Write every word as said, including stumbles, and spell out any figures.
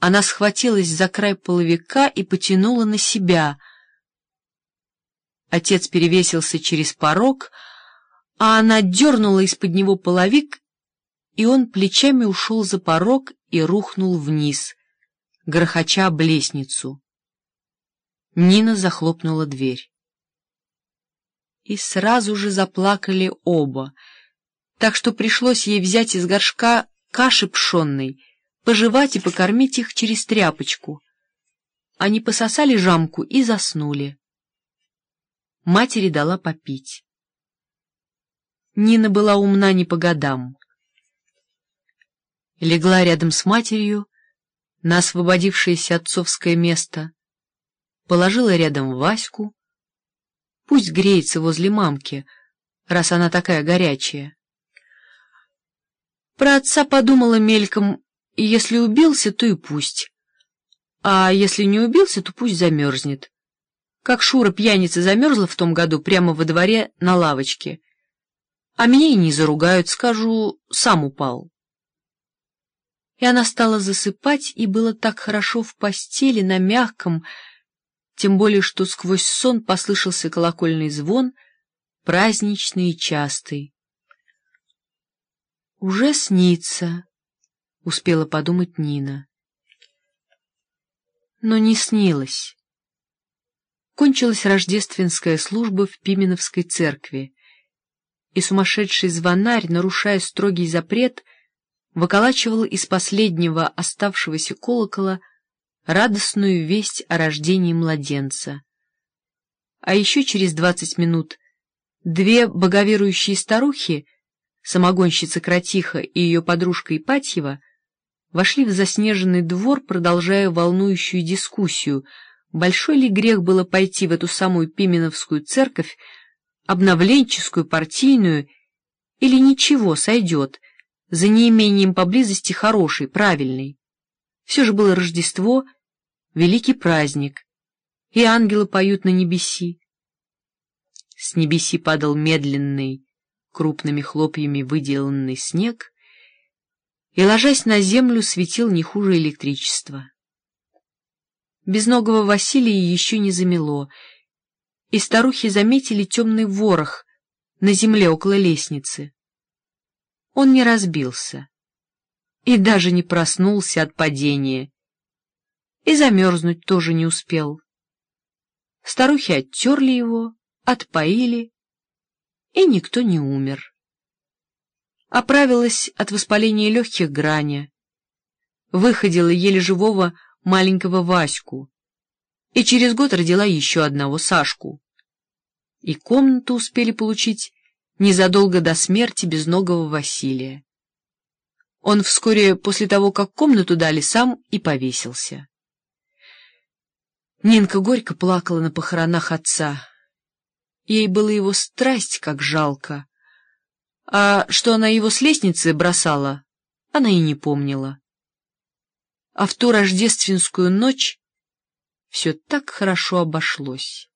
Она схватилась за край половика и потянула на себя. Отец перевесился через порог, а она дернула из-под него половик, и он плечами ушел за порог и рухнул вниз, грохоча об лестницу. Нина захлопнула дверь. И сразу же заплакали оба, так что пришлось ей взять из горшка каши пшенной, пожевать и покормить их через тряпочку. Они пососали жамку и заснули. Матери дала попить. Нина была умна не по годам. Легла рядом с матерью на освободившееся отцовское место, положила рядом Ваську, пусть греется возле мамки, раз она такая горячая. Про отца подумала мельком, и если убился, то и пусть, а если не убился, то пусть замерзнет. Как Шура пьяница замерзла в том году прямо во дворе на лавочке. А меня и не заругают, скажу, сам упал. И она стала засыпать, и было так хорошо в постели, на мягком, тем более что сквозь сон послышался колокольный звон, праздничный и частый. «Уже снится», — успела подумать Нина. Но не снилось. Кончилась рождественская служба в Пименовской церкви, и сумасшедший звонарь, нарушая строгий запрет, выколачивал из последнего оставшегося колокола радостную весть о рождении младенца. А еще через двадцать минут две боговерующие старухи, самогонщица Кратиха и ее подружка Ипатьева, вошли в заснеженный двор, продолжая волнующую дискуссию, большой ли грех было пойти в эту самую Пименовскую церковь, обновленческую, партийную, или ничего, сойдет, за неимением поблизости хорошей, правильной. Все же было Рождество, великий праздник, и ангелы поют на небеси. С небеси падал медленный, крупными хлопьями выделанный снег, и, ложась на землю, светил не хуже электричества. Безногого Василия еще не замело, и старухи заметили темный ворох на земле около лестницы. Он не разбился и даже не проснулся от падения, и замерзнуть тоже не успел. Старухи оттерли его, отпоили, и никто не умер. Оправилась от воспаления легких Граня, выходила еле живого маленького Ваську, и через год родила еще одного Сашку. И комнату успели получить незадолго до смерти безногого Василия. Он вскоре после того, как комнату дали, сам и повесился. Нинка горько плакала на похоронах отца. Ей было его страсть как жалко, а что она его с лестницы бросала, она и не помнила. А в ту рождественскую ночь все так хорошо обошлось.